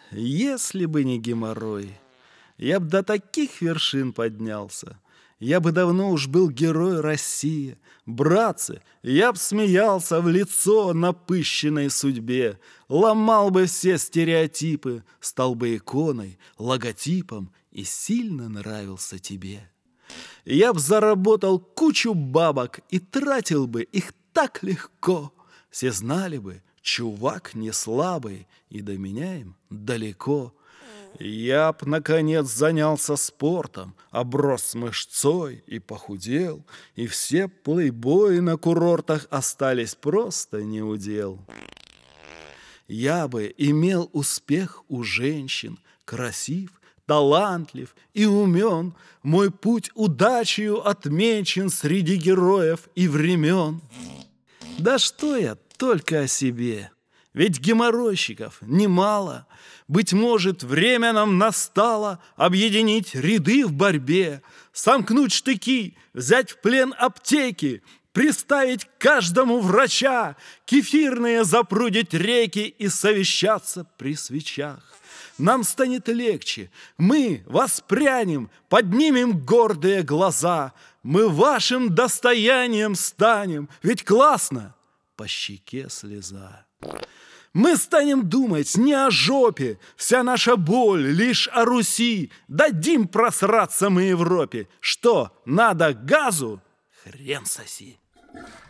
Если бы не геморрой, я б до таких вершин поднялся. Я бы давно уж был герой России. Братцы, я б смеялся в лицо напыщенной судьбе, ломал бы все стереотипы, стал бы иконой, логотипом и сильно нравился тебе. Я б заработал кучу бабок и тратил бы их так легко. Все знали бы, чувак не слабый, и до меня им далеко. Я б, наконец, занялся спортом, оброс мышцой и похудел, и все плейбои на курортах остались просто неудел. Я бы имел успех у женщин, красив, талантлив и умен, мой путь удачею отмечен среди героев и времен. Да что я только о себе, ведь геморройщиков немало. Быть может, время нам настало объединить ряды в борьбе, сомкнуть штыки, взять в плен аптеки, приставить каждому врача, кефирные запрудить реки и совещаться при свечах. Нам станет легче, мы воспрянем, поднимем гордые глаза, мы вашим достоянием станем, ведь классно, по щеке слеза. Мы станем думать не о жопе, вся наша боль лишь о Руси. Дадим просраться мы Европе. Что, надо газу? Хрен соси.